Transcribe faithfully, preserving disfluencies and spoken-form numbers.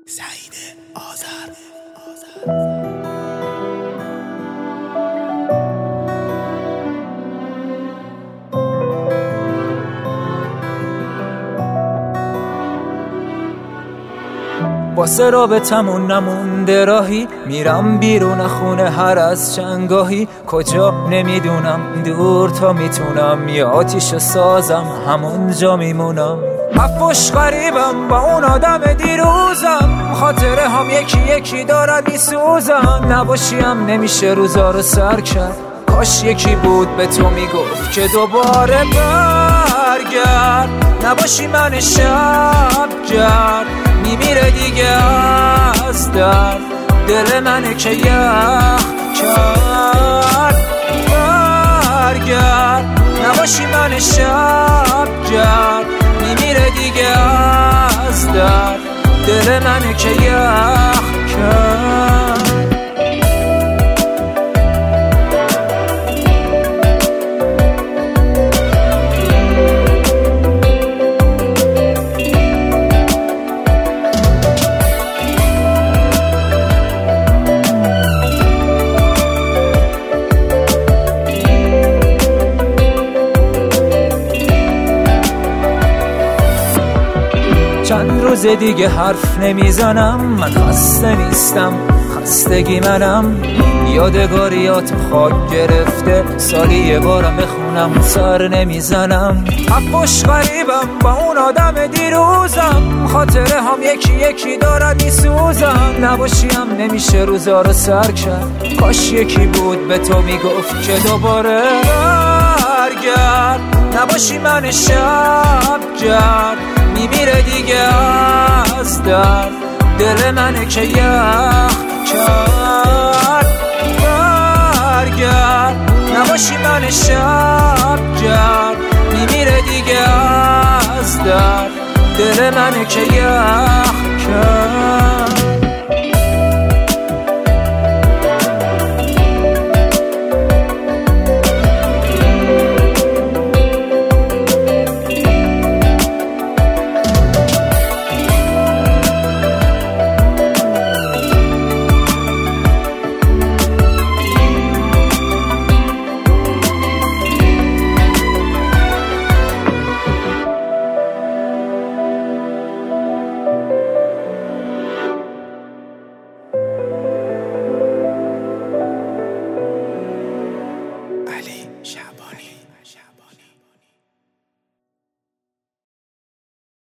سعید آذر. واسه رابطمون نمونده راهی، میرم بیرون خونه هر از چنگاهی، کجا نمیدونم دور تا میتونم یه آتیش سازم همون جا میمونم. حفش غریبم با اون آدم دیروزم، خاطره هم یکی یکی دارن میسوزن. نباشیم نمیشه روزا رو سر کرد، کاش یکی بود به تو میگفت که دوباره برگرد. نباشی من شب گرد میمیره دیگه از درد، دل منه که یخ کرد. برگرد نباشی من شب گرد میمیره دیگه از درد، دل منه که یخ کرد. چند روز دیگه حرف نمیزنم، من خسته نیستم، خستگی منم. یادگاریات خاک گرفته، سالی یه بارم بخونم سر نمیزنم. حفش غریبم با اون آدم دیروزم، خاطره هم یکی یکی دارن میسوزن. نباشیم نمیشه روزا رو سر کرد، کاش یکی بود به تو میگفت که دوباره برگرد. نباشی من شب گرد میمیره دیگه از درد، دل منه که یخ کرد. برگرد نباشی من شب گرد میمیره دیگه از درد، دل منه که یخ کرد.